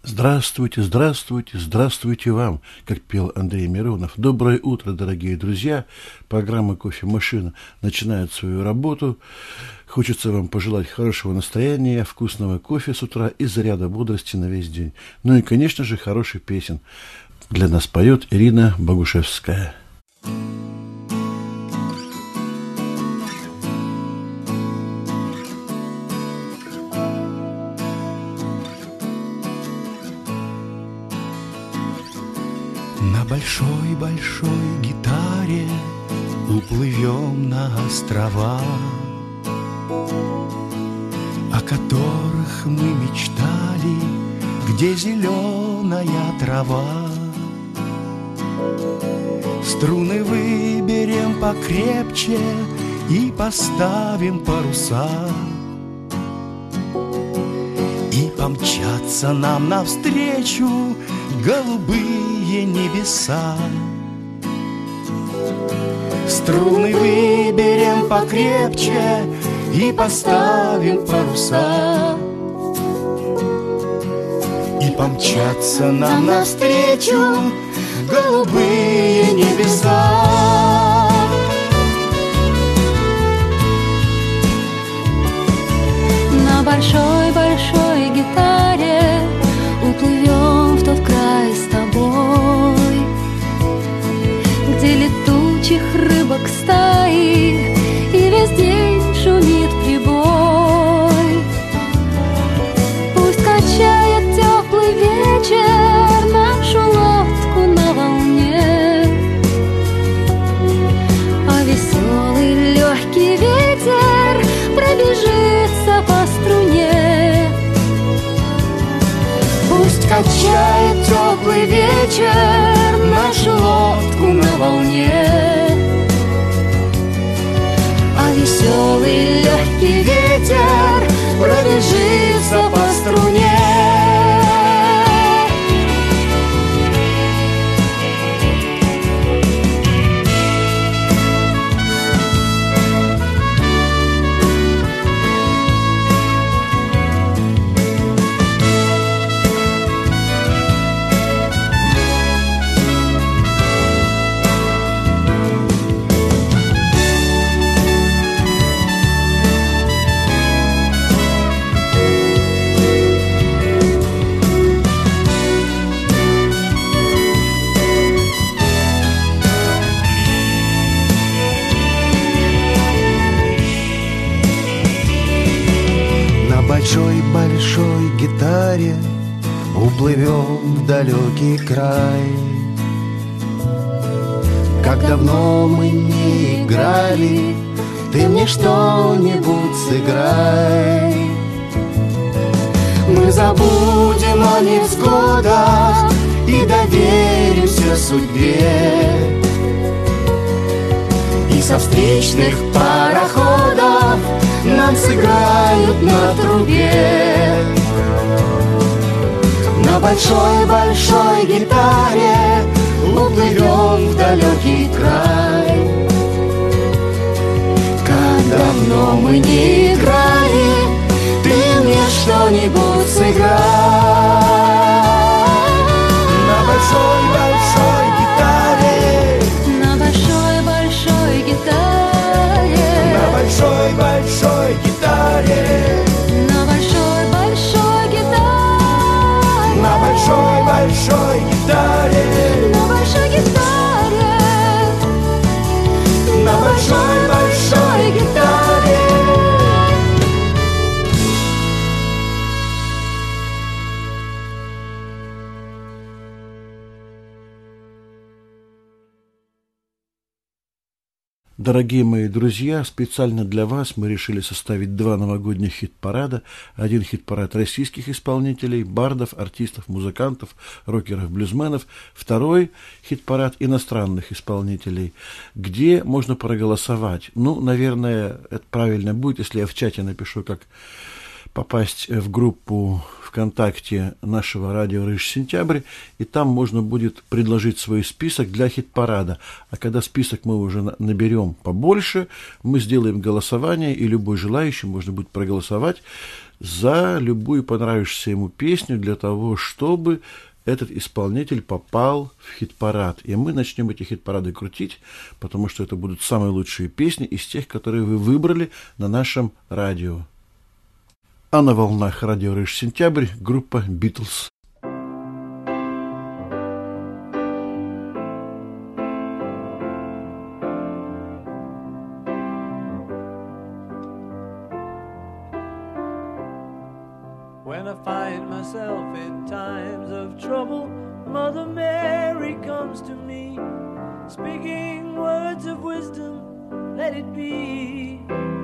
Здравствуйте, здравствуйте, здравствуйте вам, как пел Андрей Миронов. Доброе утро, дорогие друзья. Программа «Кофемашина» начинает свою работу. Хочется вам пожелать хорошего настроения, вкусного кофе с утра и заряда бодрости на весь день. Ну и, конечно же, хороших песен. Для нас поет Ирина Богушевская. На большой-большой гитаре уплывем на острова, о которых мы мечтали, где зеленая трава. Струны выберем покрепче и поставим паруса, и помчатся нам навстречу голубые небеса. Струны выберем покрепче и поставим паруса, и помчатся нам навстречу голубые небеса. На большой-большой гитаре уплывем в тот край с тобой, где летучих рыбок стаи и весь день шумит прибой. Пусть качает теплый вечер нашу лодку на волне, а веселый легкий ветер пробежится по струне. Пусть качает теплый вечер нашу лодку на волне, а веселый легкий ветер пробежится по струне. Большой гитаре уплывем в далекий край. Как давно мы не играли, ты мне что-нибудь сыграй. Мы забудем о невзгодах и доверимся судьбе, и со встречных пароходов нам сыграют на трубе. На большой-большой гитаре уплывем в далекий край. Как давно мы не играли, ты мне что-нибудь сыграй. На большой-большой гитаре, на большой-большой гитаре, на большой-большой гитаре, на большой-большой гитаре, на большой-большой гитаре, на большой гитаре, на большой-большой гитаре. Дорогие мои друзья, специально для вас мы решили составить два новогодних хит-парада. Один хит-парад российских исполнителей, бардов, артистов, музыкантов, рокеров, блюзменов. Второй хит-парад иностранных исполнителей, где можно проголосовать. Ну, наверное, это правильно будет, если я в чате напишу, как попасть в группу ВКонтакте нашего радио «Рыж-Сентябрь», и там можно будет предложить свой список для хит-парада. А когда список мы уже наберем побольше, мы сделаем голосование, и любой желающий можно будет проголосовать за любую понравившуюся ему песню для того, чтобы этот исполнитель попал в хит-парад. И мы начнем эти хит-парады крутить, потому что это будут самые лучшие песни из тех, которые вы выбрали на нашем радио. А на волнах радио «Рыж-Сентябрь» группа «Битлз». When I find myself in times of trouble, Mother Mary comes to me, speaking words of wisdom, let it be.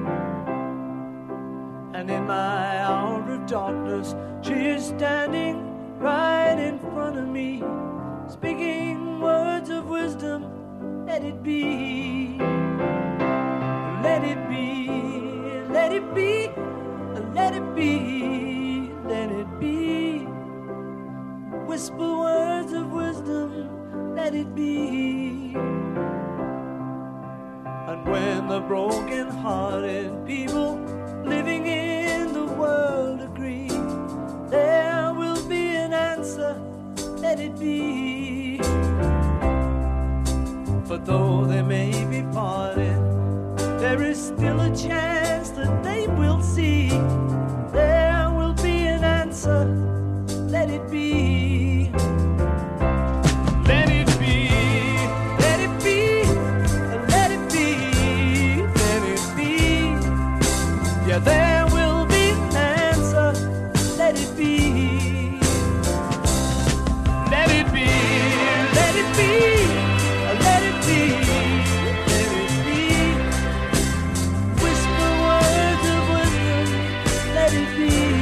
And in my hour of darkness, she is standing right in front of me, speaking words of wisdom, let it be. Let it be, let it be, let it be, let it be. Whisper words of wisdom, let it be. And when the broken-hearted people living in the world agree, there will be an answer, let it be. For though they may be parted, there is still a chance that they will see. There will be an answer, let it be. Let it be, let it be, let it be, let it be. Yeah, there will be an answer, let it be. Let it be, let it be, let it be, let it be. Whisper words of wisdom, let it be.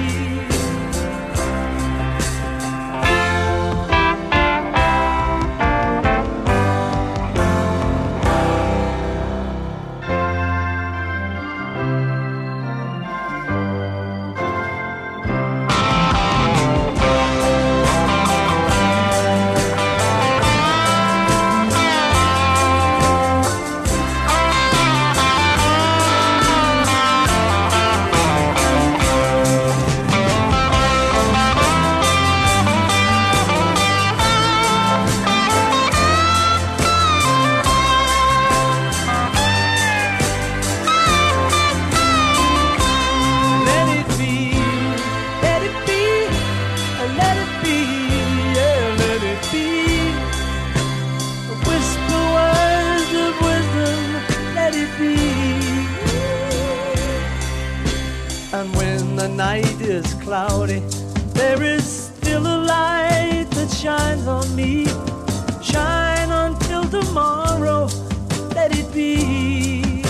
And when the night is cloudy, there is still a light that shines on me. Shine until tomorrow, let it be.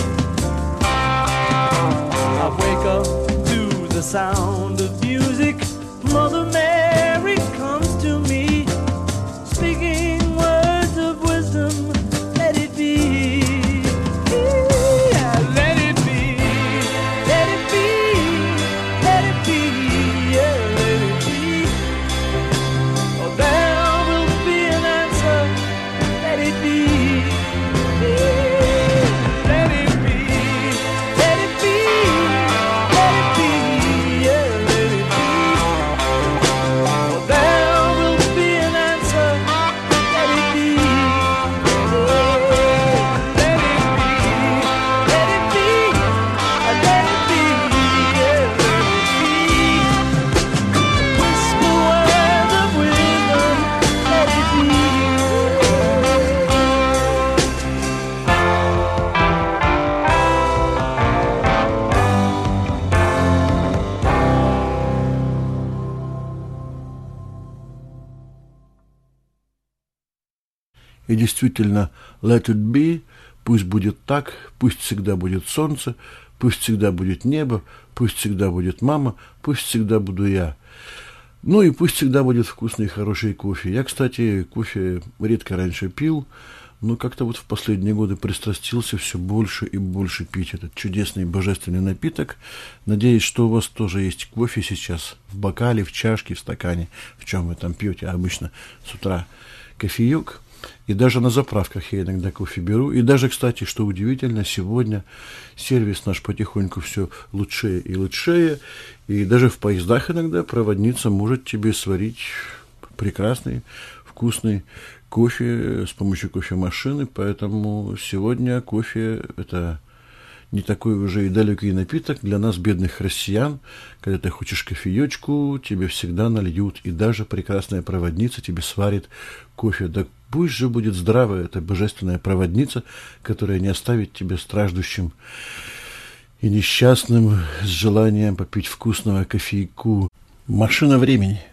I wake up to the sound of music. Mother Mary comes to me, speaking words of wisdom, let it be. И действительно, let it be, пусть будет так, пусть всегда будет солнце, пусть всегда будет небо, пусть всегда будет мама, пусть всегда буду я. Ну и пусть всегда будет вкусный и хороший кофе. Я, кстати, кофе редко раньше пил, но как-то вот в последние годы пристрастился все больше и больше пить этот чудесный божественный напиток. Надеюсь, что у вас тоже есть кофе сейчас в бокале, в чашке, в стакане, в чем вы там пьете обычно с утра кофеек. И даже на заправках я иногда кофе беру. И даже, кстати, что удивительно, сегодня сервис наш потихоньку все лучшее и лучшее. И даже в поездах иногда проводница может тебе сварить прекрасный, вкусный кофе с помощью кофемашины. Поэтому сегодня кофе – это не такой уже и далекий напиток для нас, бедных россиян. Когда ты хочешь кофеечку, тебе всегда нальют. И даже прекрасная проводница тебе сварит кофе. Да пусть же будет здравая эта божественная проводница, которая не оставит тебя страждущим и несчастным с желанием попить вкусного кофейку. Машина времени.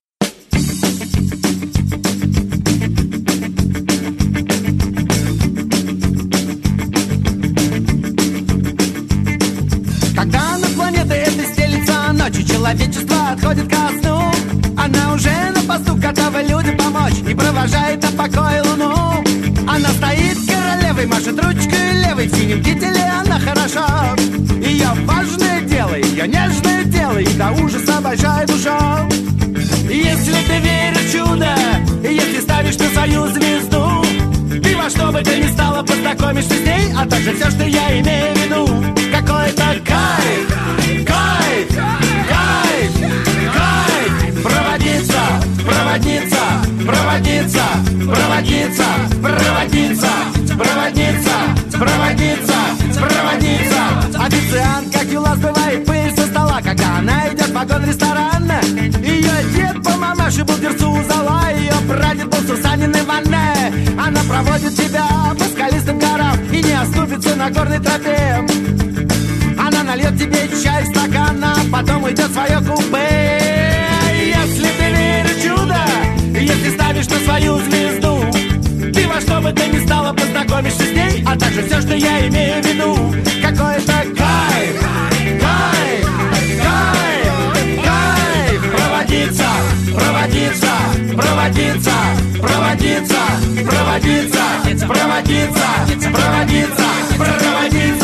Когда над планетой этой стелится ночь, и человечество отходит ко сну, она уже на посту, готова людям помочь, и провожает на покой луну. Она стоит королевой, машет ручкой левой, в синем кителе она хороша. Ее важное дело, ее нежное дело, и до ужаса большая душа. Если ты веришь в чудо, и если ставишь на свою звезду, ты во что бы то ни стало познакомишься с ней, а также все, что я имею в виду. Какой-то кайф, кайф, кайф, кайф. Проводница, проводница, проводница, проводница, проводница, проводница, проводница, проводница. Официант, как юла, сбывает пыль со стола, когда она идет в вагон-ресторан. Ее дед по мамаше был дерцу у зала, ее прадед был Сусанин и Ванне. Она проводит тебя по скалистым горам и не оступится на горной тропе. Она нальет тебе чай в стакан, а потом уйдет в свое купе. Если ты веришь в чудо, если ставишь на свою звезду, ты во что бы то ни стало познакомишься с ней, а также все, что я имею в виду. Какой-то кайф, кайф, кайф, кайф. Проводница, проводница, проводница, проводница, проводница, проводница, проводница, проводница.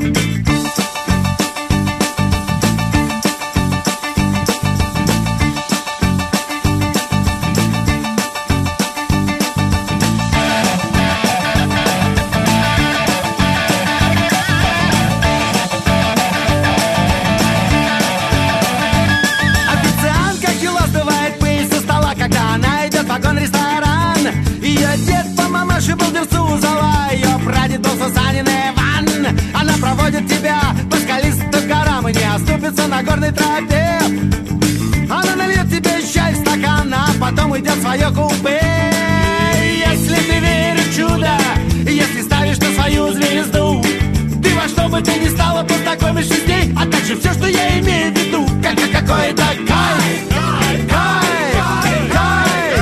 Вагон-ресторан. Ее дед по мамаше был дерцу у зала, ее прадед был Сусанин Иван. Она проводит тебя по скалистым горам и не оступится на горной тропе. Она нальет тебе чай в стакан, а потом уйдет в свое купе. Если ты веришь в чудо, если ставишь на свою звезду, ты во что бы то ни стало познакомишься с ней, а также все, что я имею в виду. Какой-то кайф, кайф, кайф.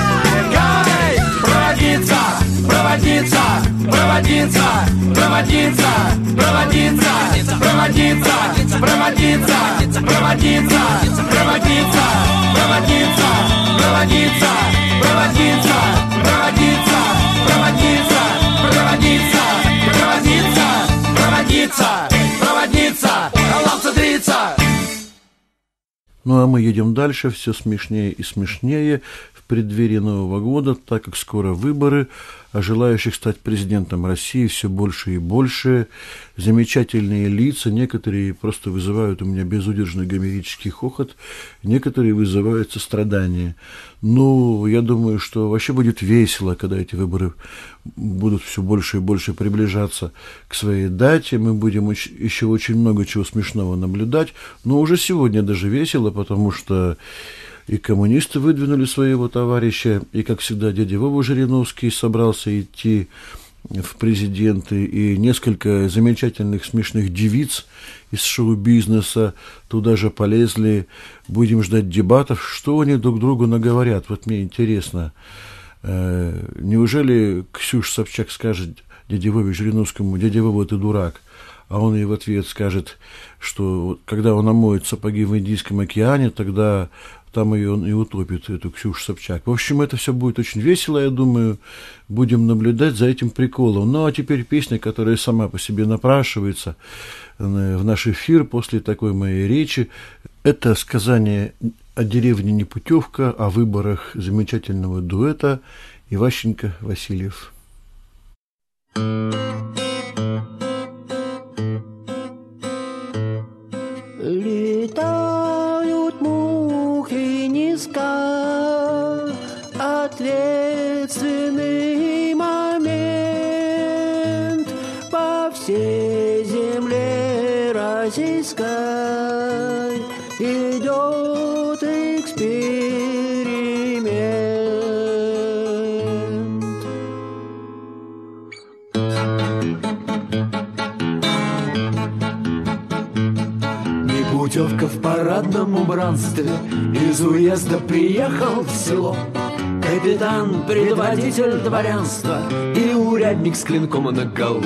Проводница, проводница, проводница, проводница, проводница, проводница, проводница, проводница, проводница, проводница, проводница, проводница, проводница, проводница, проводница, проводница, лапцедрица. Ну а мы едем дальше, все смешнее и смешнее в преддверии Нового года, так как скоро выборы, а желающих стать президентом России все больше и больше. Замечательные лица, некоторые просто вызывают у меня безудержный гомерический хохот, некоторые вызывают сострадание. Ну, я думаю, что вообще будет весело, когда эти выборы будут все больше и больше приближаться к своей дате. Мы будем еще очень много чего смешного наблюдать, но уже сегодня даже весело, потому что и коммунисты выдвинули своего товарища, и, как всегда, дядя Вова Жириновский собрался идти в президенты, и несколько замечательных смешных девиц из шоу-бизнеса туда же полезли. Будем ждать дебатов, что они друг другу наговорят. Вот мне интересно, неужели Ксюша Собчак скажет дяде Вове Жириновскому: дядя Вова, ты дурак? А он ей в ответ скажет, что когда он омоет сапоги в Индийском океане, тогда там ее он и утопит, эту Ксюшу Собчак. В общем, это все будет очень весело, я думаю. Будем наблюдать за этим приколом. Ну, а теперь песня, которая сама по себе напрашивается в наш эфир после такой моей речи. Это сказание о деревне Непутевка, о выборах замечательного дуэта Иващенко, Васильев. Летают мухи низко, ответственный момент по всей земле российской идет эксперимент. Непутевка в парадном убранстве, из уезда приехал в село капитан, предводитель дворянства и урядник с клинком наголо.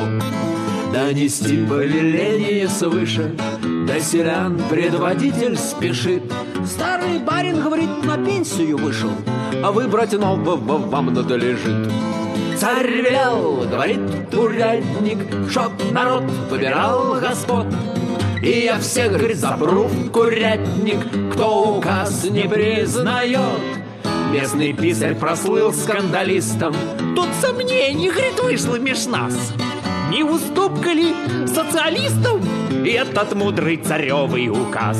Донести повеление свыше до селян предводитель спешит. Старый барин, говорит, на пенсию вышел, а выбрать нового вам надлежит. Царь велел, говорит урядник, чтоб народ выбирал господ. И я всех, говорит, запру в курятник, кто указ не признает. Местный писарь прослыл скандалистом. Тут сомнений, говорит, вышло меж нас. Не уступка ли социалистам этот мудрый царевый указ?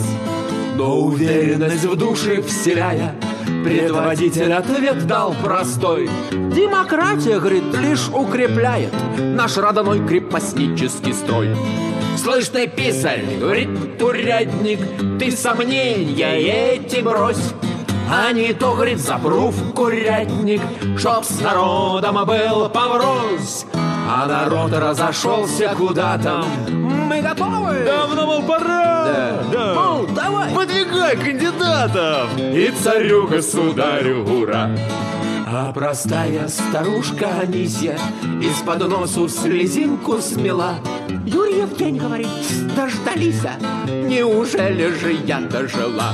Но уверенность в душе вселяя, предводитель ответ дал простой. Демократия, говорит, лишь укрепляет наш родной крепостнический строй. Слышь ты, писарь, говорит урядник, ты сомнения эти брось. А не то, говорит, запру в курятник, чтоб с народом был поврось. А народ разошелся куда там. Мы готовы? Давно, мол, пора. Да. Мол, давай. Выдвигай кандидатов. И царю государю ура. А простая старушка Анисья из-под носу слезинку смела. Юрьев день, говорит, дождались, неужели же я дожила?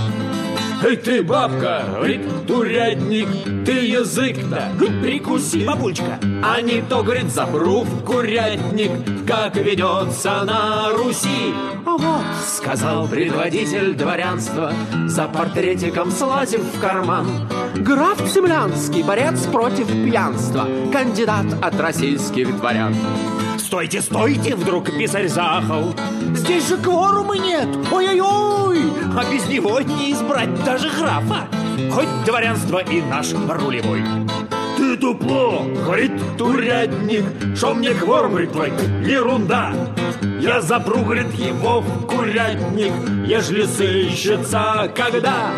Эй ты, бабка, говорит урядник, ты язык-то прикуси, бабулечка. А не то, говорит, запру в курятник, как ведется на Руси. А вот, сказал предводитель дворянства, за портретиком слазив в карман, граф Цемлянский, борец против пьянства, кандидат от российских дворян. Стойте, стойте, вдруг писарь заахал. Здесь же кворума нет, ой-ой-ой. А без него не избрать даже графа, хоть дворянство и наш рулевой. Ты тупло, говорит урядник, шо мне кворум, говорит, твой, ерунда. Я запру, говорит, его в курятник, ежели сыщется когда.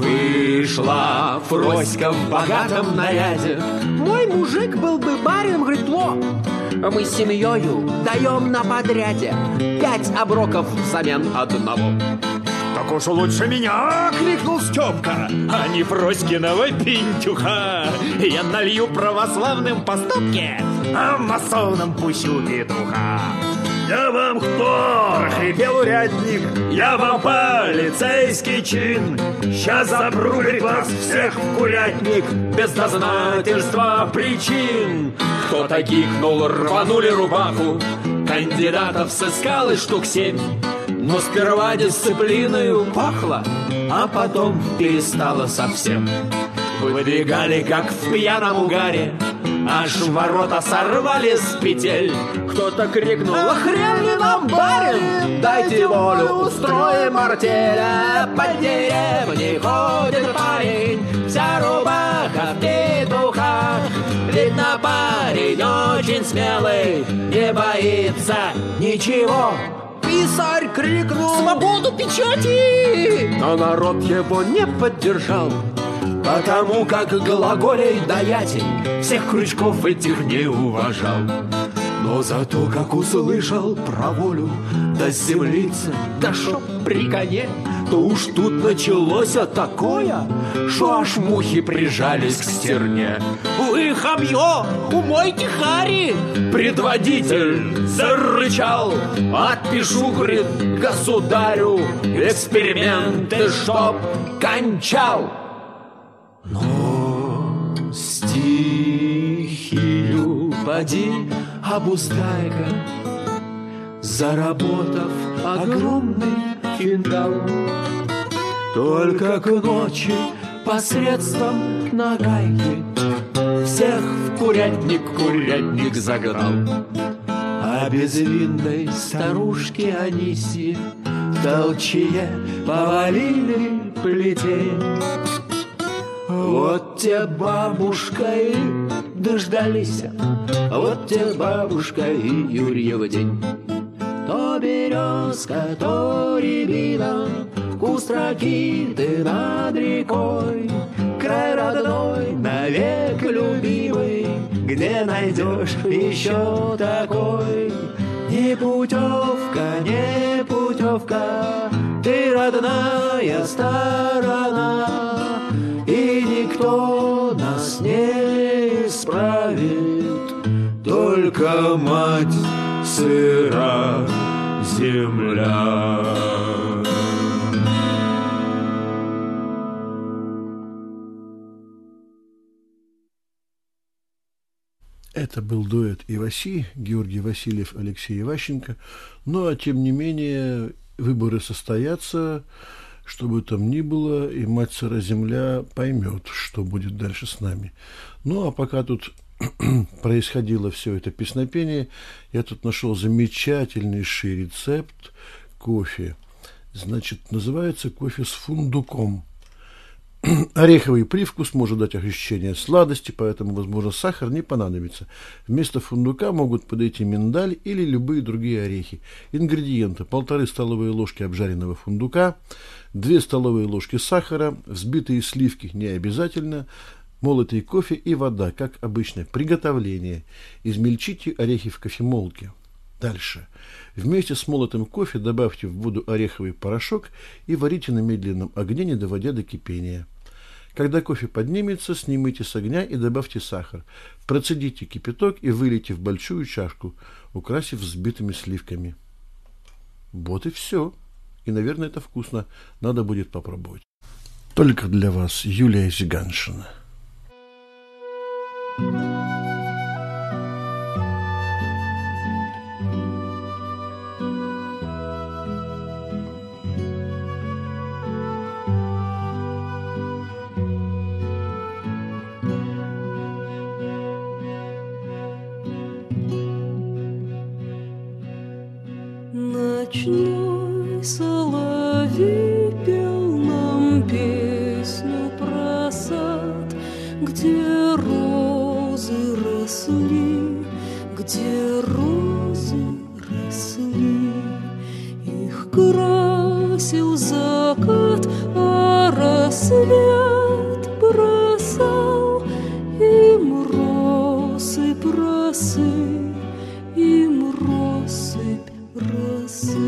Вышла Фроська в богатом наряде. Мой мужик был бы барин, говорит, во. Мы с семьёю даем на подряде 5 оброков взамен одного. Так уж лучше меня, крикнул Стёпка, а не Фроськиного пентюха. Я налью православным по стопке, а масонам пущу петуха. Я вам кто? Прохрипел урядник. Я вам полицейский чин. Сейчас запру, говорит, вас всех в курятник без дознательства причин. Кто-то гикнул, рванули рубаху. Кандидатов сыскал и штук 7. Но сперва дисциплиною пахло, а потом перестало совсем. Выдвигали, как в пьяном угаре, аж ворота сорвали с петель. Кто-то крикнул: а хрен ли нам, барин, дайте волю, устроим артель. А по деревне ходит парень, вся рубаха в петухах. Видно, парень очень смелый, не боится ничего. Писарь крикнул: свободу печати! Но народ его не поддержал, потому как глаголей даятель всех крючков этих не уважал. Но зато как услышал про волю, да землицы, да шо при коне, то уж тут началось такое, шо аж мухи прижались к стерне. Вы, хамье, умойте хари! Предводитель зарычал: отпишу, говорит, государю эксперименты, чтоб кончал. Но стихию поди обуздай-ка, заработав огромный финдал. Только к ночи посредством нагайки всех курятник загнал. А безвинной старушке Анисе в толчье повалили плетень. Вот те бабушка и дождались, вот те бабушка и Юрьев день. То березка, то рябина, вкус ракиты над рекой, край родной, навек любимый, где найдешь еще такой? Не путевка, не путевка, ты родная сторона, и никто нас не исправит, только мать сыра земля. Это был дуэт Иваси, Георгий Васильев, Алексей Иващенко. Ну, а тем не менее, выборы состоятся, что бы там ни было, и мать сыра земля поймет, что будет дальше с нами. Ну, а пока тут происходило все это песнопение, я тут нашел замечательнейший рецепт кофе. Значит, называется кофе с фундуком. Ореховый привкус может дать ощущение сладости, поэтому, возможно, сахар не понадобится. Вместо фундука могут подойти миндаль или любые другие орехи. Ингредиенты: 1,5 столовые ложки обжаренного фундука, 2 столовые ложки сахара, взбитые сливки не обязательно, молотый кофе и вода, как обычно. Приготовление: измельчите орехи в кофемолке. Дальше. Вместе с молотым кофе добавьте в воду ореховый порошок и варите на медленном огне, не доводя до кипения. Когда кофе поднимется, снимите с огня и добавьте сахар. Процедите кипяток и вылейте в большую чашку, украсив взбитыми сливками. Вот и все. И, наверное, это вкусно. Надо будет попробовать. Только для вас Юлия Зиганшина. Ночной соловей пел нам песню про сад, где розы росли, где розы росли. Их красил закат, а рассвет бросал им россыпь росы, им россыпь росы.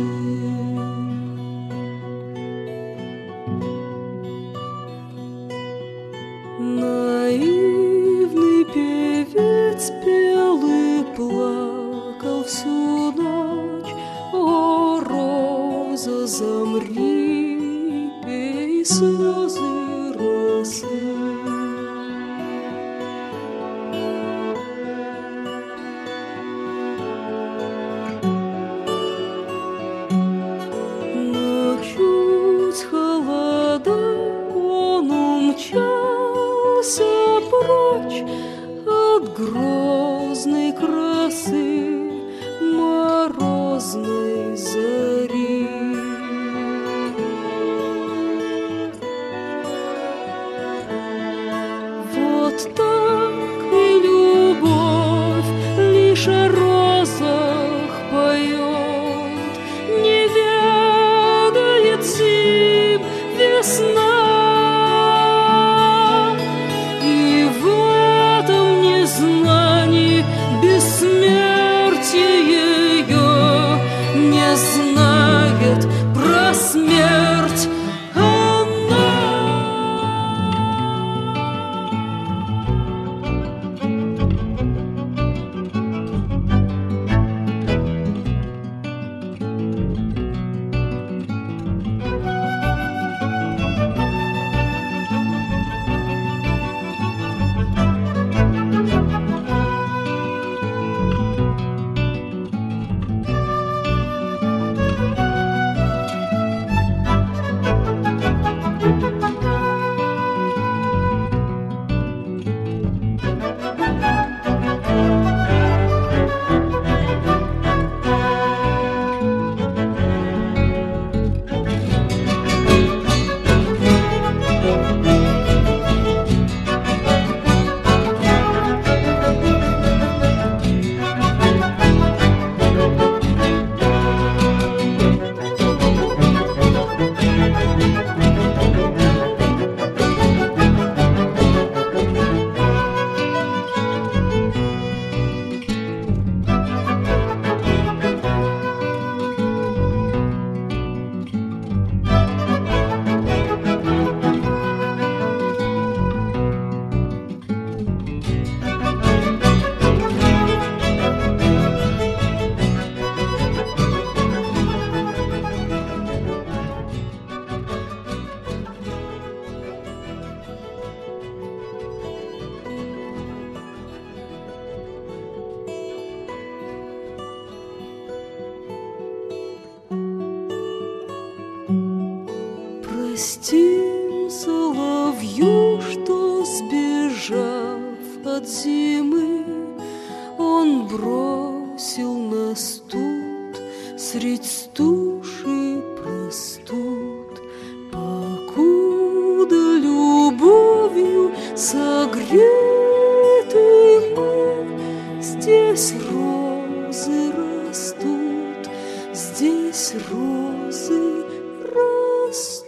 Наивный певец пел и плакал всю ночь. О, роза, замри, пей слезы росы. Прочь от грозной красы морозной зари. Вот так и любовь лишь о розах поет, не ведает зим весна. от зимы. Он бросил нас тут средь стужи простуд, покуда любовью согреты мы. Здесь розы растут, здесь розы растут.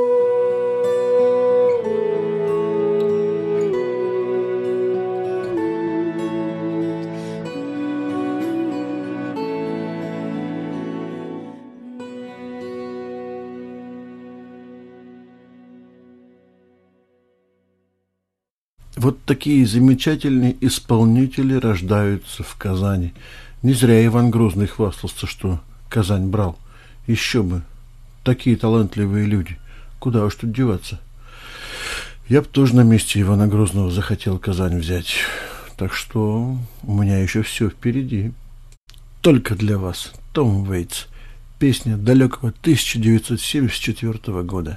Вот такие замечательные исполнители рождаются в Казани. Не зря Иван Грозный хвастался, что Казань брал. Еще бы. Такие талантливые люди. Куда уж тут деваться? Я бы тоже на месте Ивана Грозного захотел Казань взять. Так что у меня еще все впереди. Только для вас. Том Вейтс. Песня далекого 1974 года.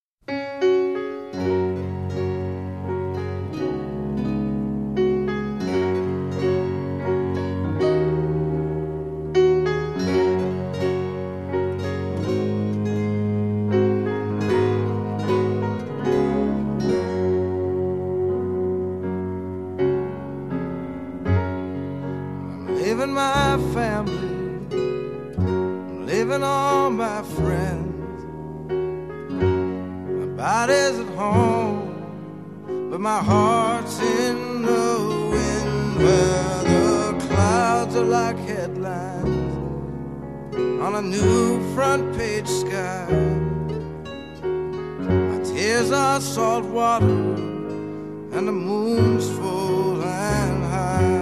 Leaving my family, leaving all my friends. My body's at home, but my heart's in the wind, where the clouds are like headlines on a new front page sky. My tears are salt water, and the moon's full and high.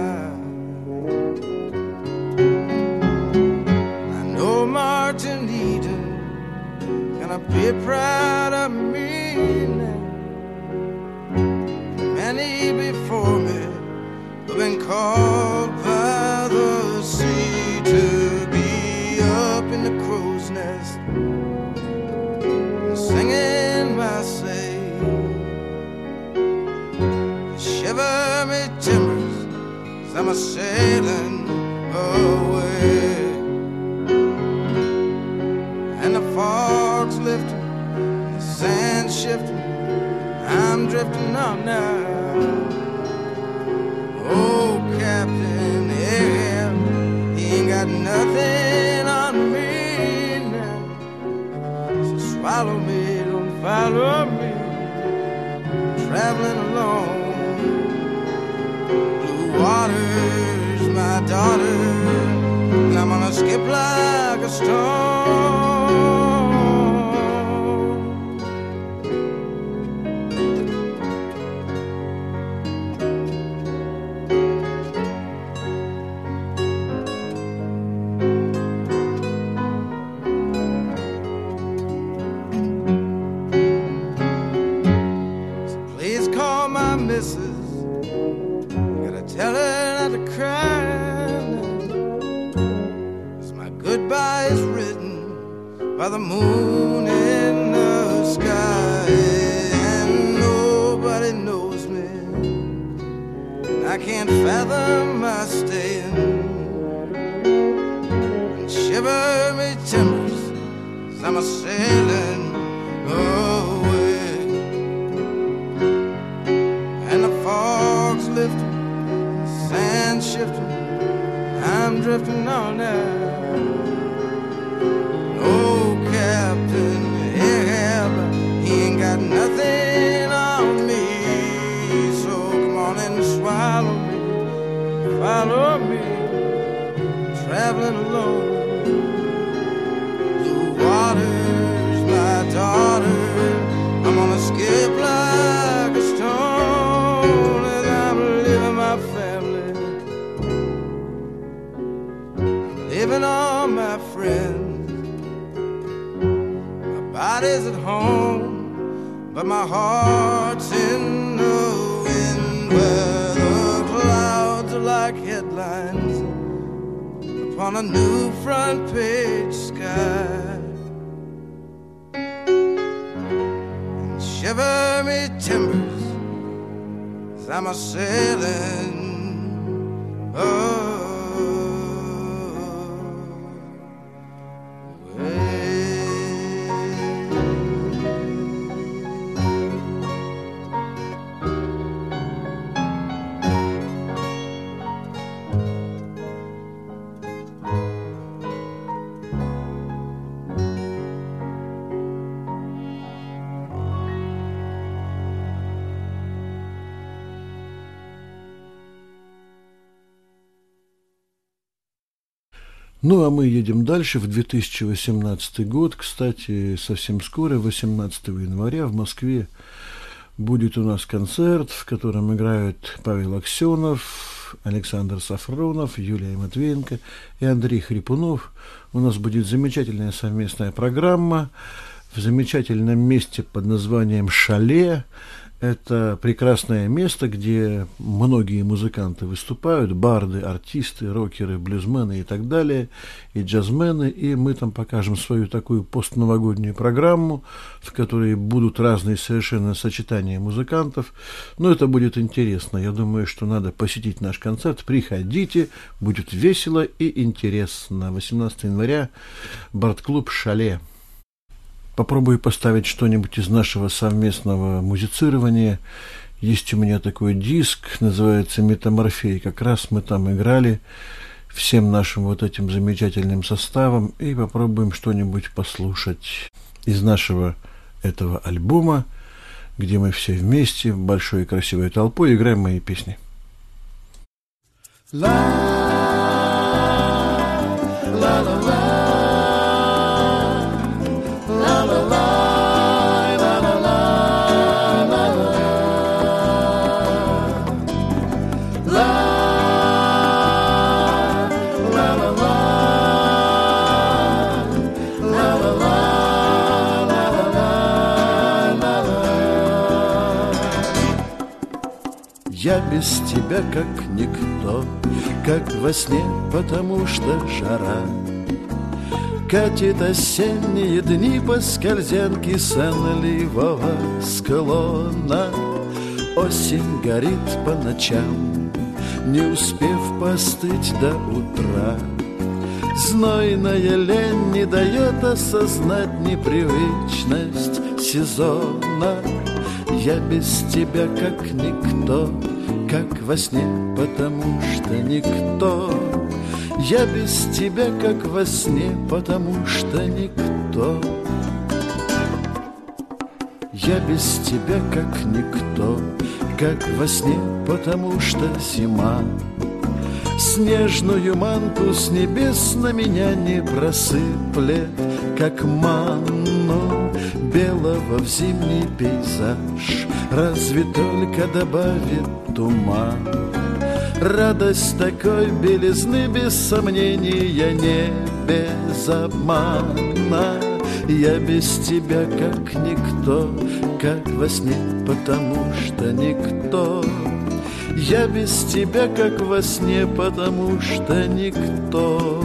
Martin Eden, gonna be proud of me now. Many before me have been called by the sea to be up in the crow's nest and singing my say. Shiver me timbers as I'm a-sailing away. And the fog's lifting, the sand's shifting, I'm drifting on now. Oh, Captain Ahab, he ain't got nothing on me now. So swallow me, don't follow me, traveling alone. Blue water's my daughter, and I'm gonna skip like a stone. Gotta tell her not to cry, 'cause my goodbye is written by the moon in the sky, and nobody knows me, and I can't fathom my staying. And shiver me timbers as I'm a-sailing away. And the fog's lifting, the sand's shifting, I'm drifting on now. Oh, Captain Ahab, he ain't got nothing on me. So come on and swallow me, follow me, traveling alone. Blue water's my daughter, I'm gonna skip like a stone as I'm leaving my family, leaving all my friends. My body's at home, but my heart's in the wind, where the clouds are like headlines upon a new front page sky. And shiver me timbers as 'cause I'm a sailing away. Ну, а мы едем дальше в 2018 год. Кстати, совсем скоро, 18 января, в Москве будет у нас концерт, в котором играют Павел Аксенов, Александр Сафронов, Юлия Матвеенко и Андрей Хрипунов. У нас будет замечательная совместная программа в замечательном месте под названием «Шале». Это прекрасное место, где многие музыканты выступают, барды, артисты, рокеры, блюзмены и так далее, и джазмены, и мы там покажем свою такую постновогоднюю программу, в которой будут разные совершенно сочетания музыкантов. Но это будет интересно. Я думаю, что надо посетить наш концерт. Приходите, будет весело и интересно. 18 января, бард-клуб «Шале». Попробую поставить что-нибудь из нашего совместного музицирования. Есть у меня такой диск, называется «Метаморфей». Как раз мы там играли всем нашим вот этим замечательным составом. И попробуем что-нибудь послушать из нашего этого альбома, где мы все вместе, большой и красивой толпой, играем мои песни. Я без тебя как никто, как во сне, потому что жара. Катит осенние дни по скользянке сонливого склона. Осень горит по ночам, не успев постыть до утра. Знойная лень не дает осознать непривычность сезона. Я без тебя как никто, как во сне, потому что никто. Я без тебя как во сне, потому что никто. Я без тебя как никто, как во сне, потому что зима. Снежную манту с небес на меня не просыплет, как манну белого в зимний пейзаж, разве только добавит туман. Радость такой белизны, без сомнения, не без обмана. Я без тебя как никто, как во сне, потому что никто. Я без тебя как во сне, потому что никто.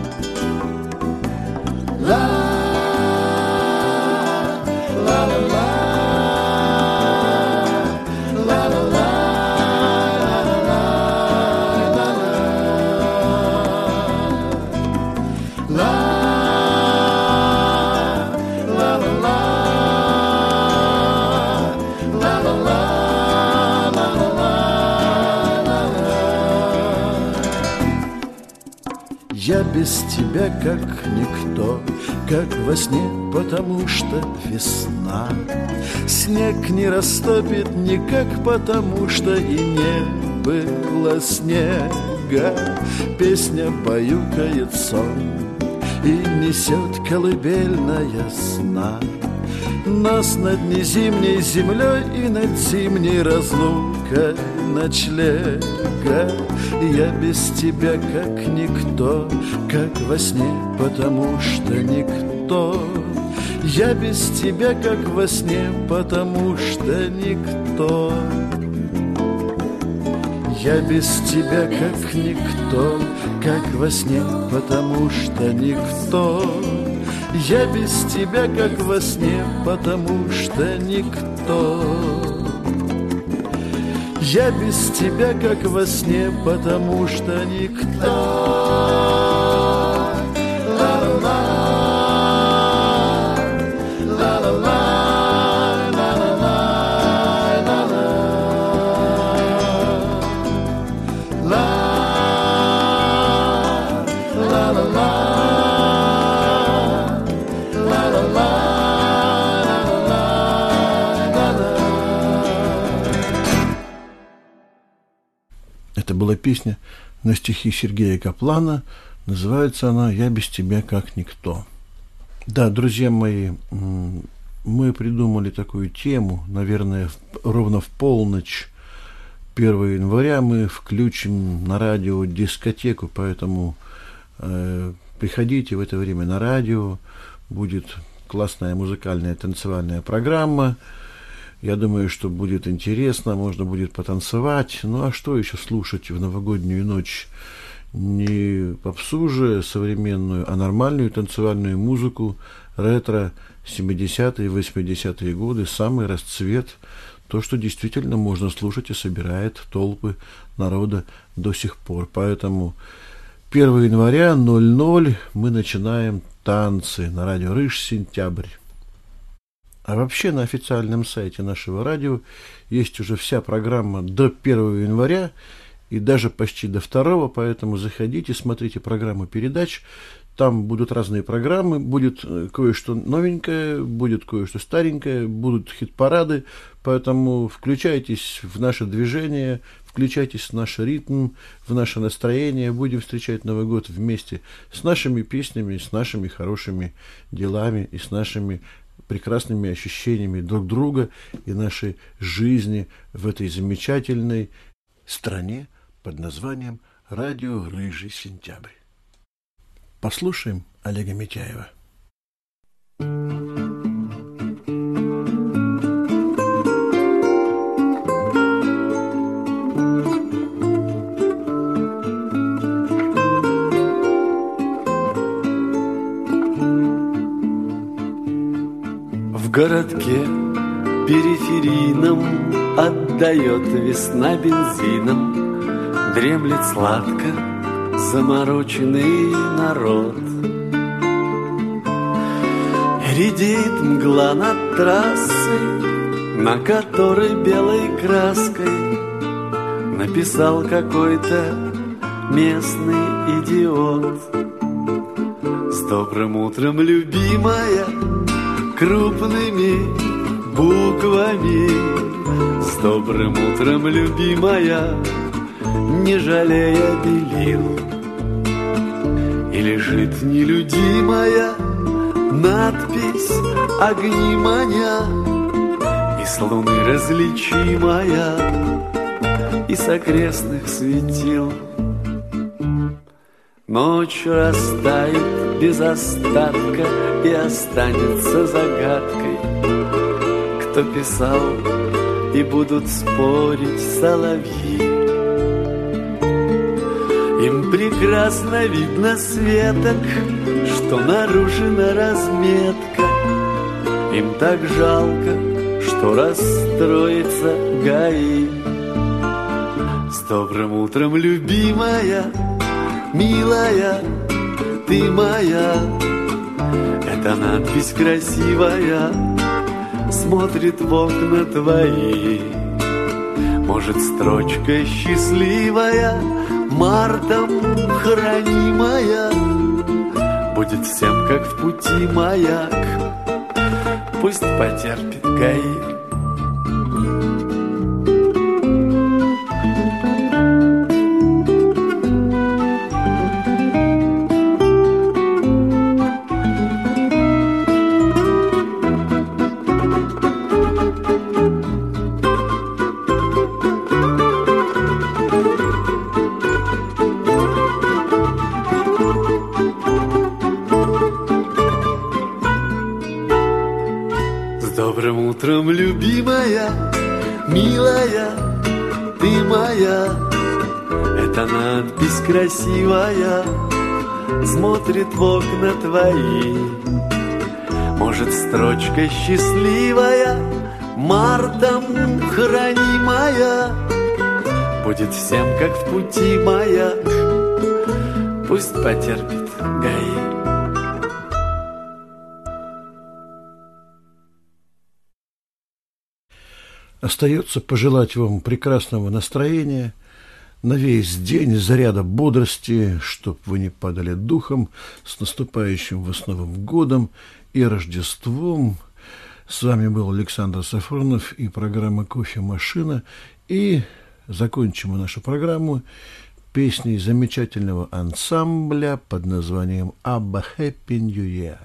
Я без тебя как никто, как во сне, потому что весна. Снег не растопит никак, потому что и не было снега. Песня баюкает сон и несет колыбельная сна. Нас над незимней землей и над зимней разлукой ночлега. Я без тебя как никто, как во сне, потому что никто. Я без тебя как во сне, потому что никто. Я без тебя как никто, как во сне, потому что никто. Я без тебя как во сне, потому что никто. Я без тебя, как во сне, потому что никто. Это была песня на стихи Сергея Каплана. Называется она «Я без тебя как никто». Да, друзья мои, мы придумали такую тему. Наверное, ровно в полночь 1 января мы включим на радио дискотеку, поэтому приходите в это время на радио. Будет классная музыкальная танцевальная программа. Я думаю, что будет интересно, можно будет потанцевать. Ну, а что еще слушать в новогоднюю ночь? Не попсу же современную, а нормальную танцевальную музыку, ретро, 70-е, 80-е годы, самый расцвет, то, что действительно можно слушать и собирает толпы народа до сих пор. Поэтому 1 января 00 мы начинаем танцы на радио «Рыжий сентябрь». А вообще на официальном сайте нашего радио есть уже вся программа до 1 января и даже почти до 2, поэтому заходите, смотрите программу передач. Там будут разные программы, будет кое-что новенькое, будет кое-что старенькое, будут хит-парады, поэтому включайтесь в наше движение, включайтесь в наш ритм, в наше настроение. Будем встречать Новый год вместе с нашими песнями, с нашими хорошими делами и с нашими прекрасными ощущениями друг друга и нашей жизни в этой замечательной стране под названием «Радио Рыжий сентябрь». Послушаем Олега Митяева. В городке периферийном отдает весна бензином, дремлет сладко замороченный народ. Редеет мгла над трассой, на которой белой краской написал какой-то местный идиот. С добрым утром, любимая, крупными буквами. С добрым утром, любимая, не жалея белил. И лежит нелюдимая надпись огни маня, и с луны различимая, и с окрестных светил. Ночь растает без остатка и останется загадкой, кто писал, и будут спорить соловьи. Им прекрасно видно светок, что нарушена разметка. Им так жалко, что расстроится ГАИ. С добрым утром, любимая, милая, ты моя. Эта надпись красивая смотрит в окна твои. Может, строчка счастливая, мартом хранимая, будет всем, как в пути маяк. Пусть потерпит ГАИ. Утром, любимая, милая, ты моя. Эта надпись красивая смотрит в окна твои. Может, строчка счастливая, мартом хранимая, будет всем, как в пути маяк. Пусть потерпит ГАИ. Остается пожелать вам прекрасного настроения на весь день, заряда бодрости, чтоб вы не падали духом, с наступающим вас Новым годом и Рождеством. С вами был Александр Сафронов и программа «Кофемашина». И закончим мы нашу программу песней замечательного ансамбля под названием «Abba Happy New Year».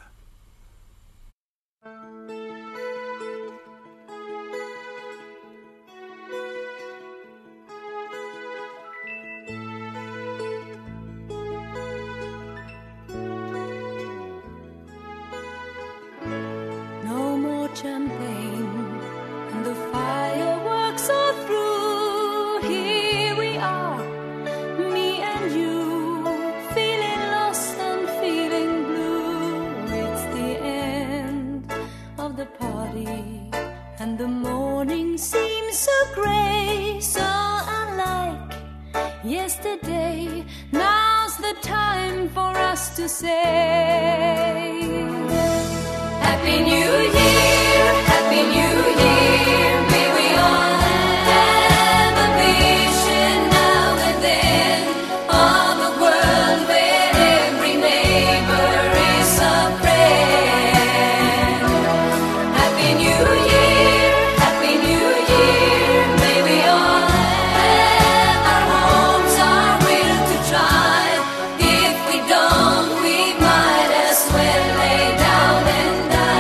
Champagne and the fireworks are through. Here we are, me and you, feeling lost and feeling blue. It's the end of the party and the morning seems so grey, so unlike yesterday. Now's the time for us to say Happy New Year, Happy New Year. May we all have a vision now and then of a world where every neighbor is a friend. Happy New Year, Happy New Year. May we all have our homes, our will to try. If we don't, we might as well lay down and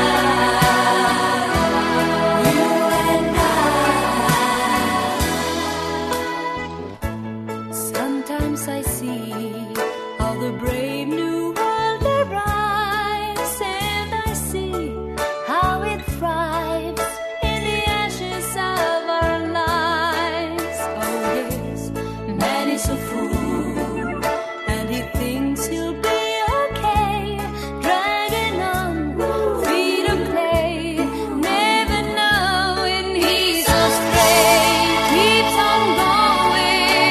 I see how the brave new world arrives, and I see how it thrives in the ashes of our lives. Oh yes, man is a fool, and he thinks he'll be okay, dragging on, free to play, never knowing he's astray, keeps on going.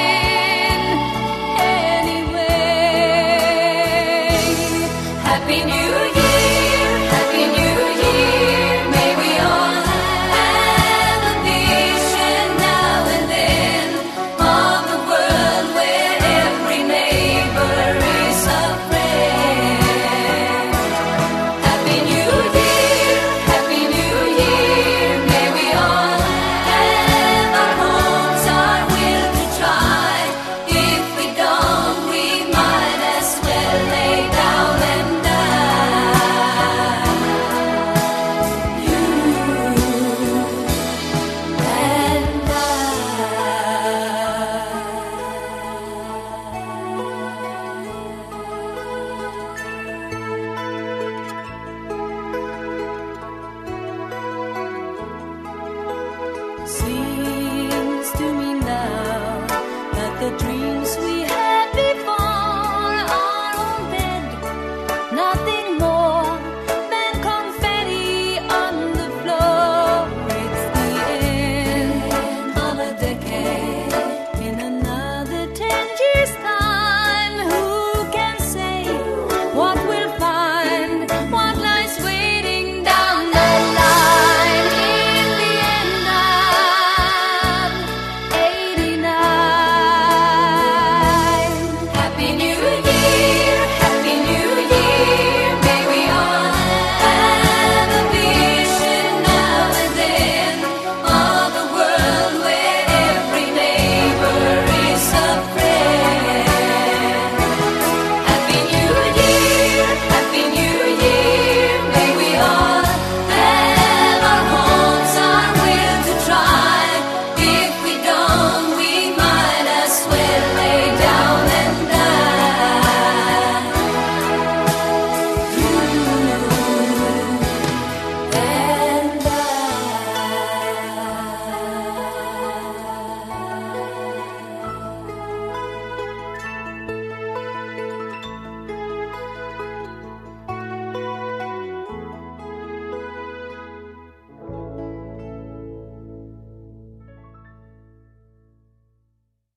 Happy New Year, Happy New Year. May we all have a vision now and then of a world where every neighbor is a friend. Happy New Year, Happy New Year. May we all have our homes, our will to try. If we don't, we might as well lay down and seems to me now that the dream